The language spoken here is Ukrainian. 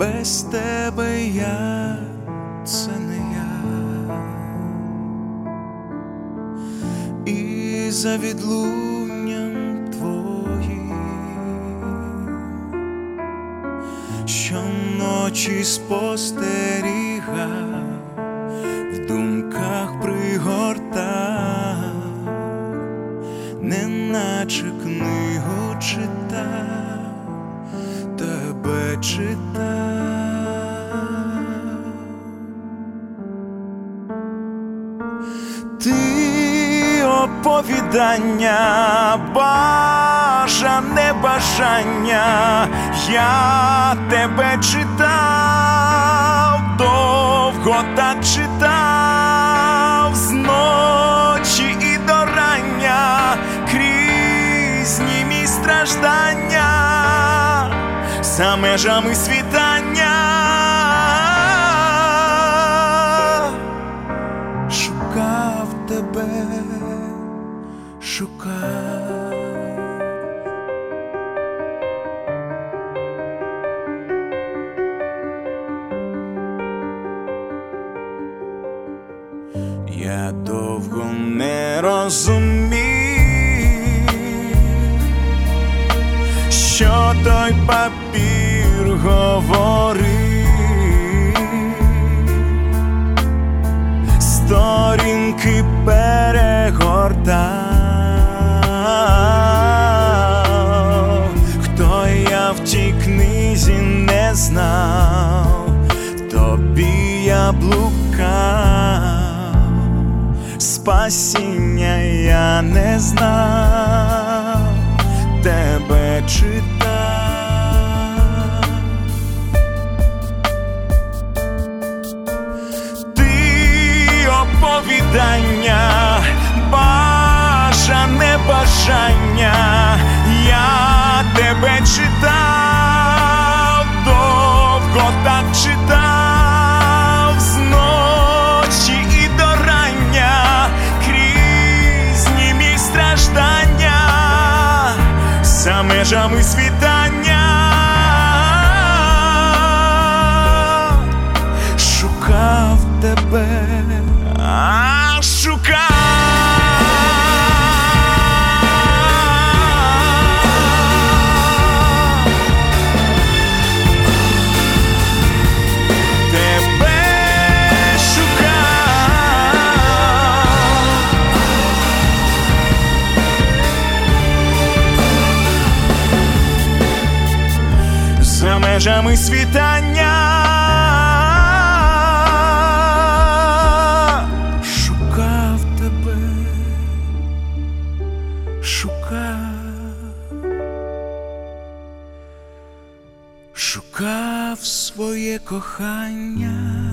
без тебе я — це не я. І за відлунням твоїм щоночі спостерігав, в думках пригортав, неначе книгу читав, тебе читав. Ти оповідання, бажане бажання, я тебе читав, довго так читав, зночі і до рання, крізь німі страждання, за межами світання. Шукав тебе, шукав. Я довго не розумів, що той папір говорив, сторінки перегортав, хто я в тій книзі не знав, тобі я блукав, спасіння я не знав, тебе читав. Оповідання, бажане бажання, я тебе читав, довго так читав, зночі і до рання, крізь німі страждання, за межами світання. Шукав тебе, шукав. Тебе шукав. За межами світання. Шукав своє кохання.